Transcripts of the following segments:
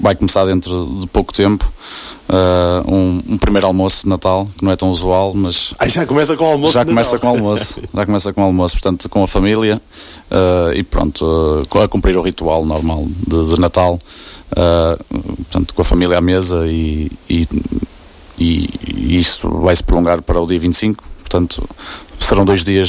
vai começar dentro de pouco tempo um primeiro almoço de Natal, que não é tão usual, mas... Já começa com o almoço. Já começa com o almoço, portanto, com a família, e pronto, a cumprir o ritual normal de Natal, portanto, com a família à mesa, e isso vai se prolongar para o dia 25, portanto, serão 2 dias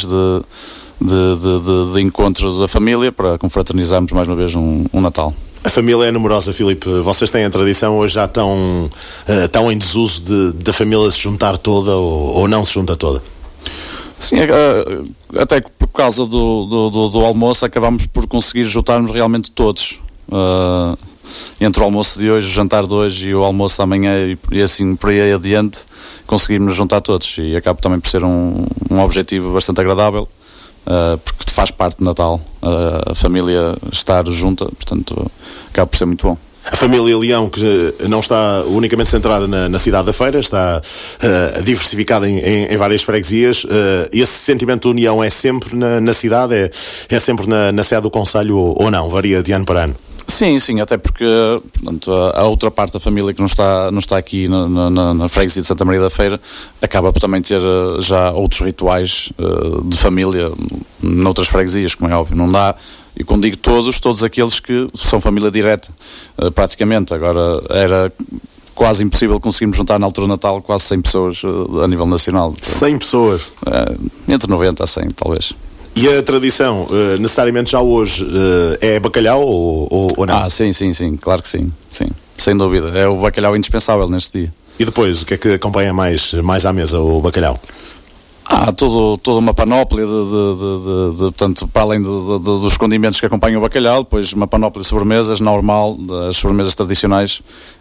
de encontro da família para confraternizarmos mais uma vez um Natal. A família é numerosa, Filipe. Vocês têm a tradição, hoje já tão em desuso da família se juntar toda ou não se junta toda? Sim, até que por causa do almoço acabamos por conseguir juntar-nos realmente todos. Entre o almoço de hoje, o jantar de hoje e o almoço da manhã e assim por aí adiante, conseguimos nos juntar todos, e acaba também por ser um objetivo bastante agradável, porque faz parte do Natal, a família estar junta, portanto acaba por ser muito bom. A família Leão, que não está unicamente centrada na cidade da Feira, está diversificada em várias freguesias. Esse sentimento de união é sempre na cidade, é sempre na sede do concelho, ou não? Varia de ano para ano? Sim, até porque, portanto, a outra parte da família que não está aqui na freguesia de Santa Maria da Feira acaba por também ter já outros rituais de família noutras freguesias, como é óbvio. Não dá, e quando digo todos aqueles que são família direta, praticamente. Agora era quase impossível conseguirmos juntar na altura do Natal quase 100 pessoas a nível nacional. 100 pessoas? Entre 90 a 100, talvez. E a tradição, necessariamente já hoje, é bacalhau ou não? Sim, claro que sim, sem dúvida. É o bacalhau indispensável neste dia. E depois, o que é que acompanha mais à mesa, o bacalhau? Toda uma panóplia portanto, para além dos condimentos que acompanham o bacalhau, depois uma panóplia de sobremesas normal, das sobremesas tradicionais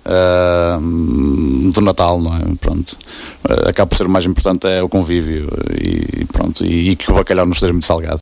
do Natal, não é? Pronto. Acaba por ser o mais importante, é o convívio, e pronto, e que o bacalhau não esteja muito salgado.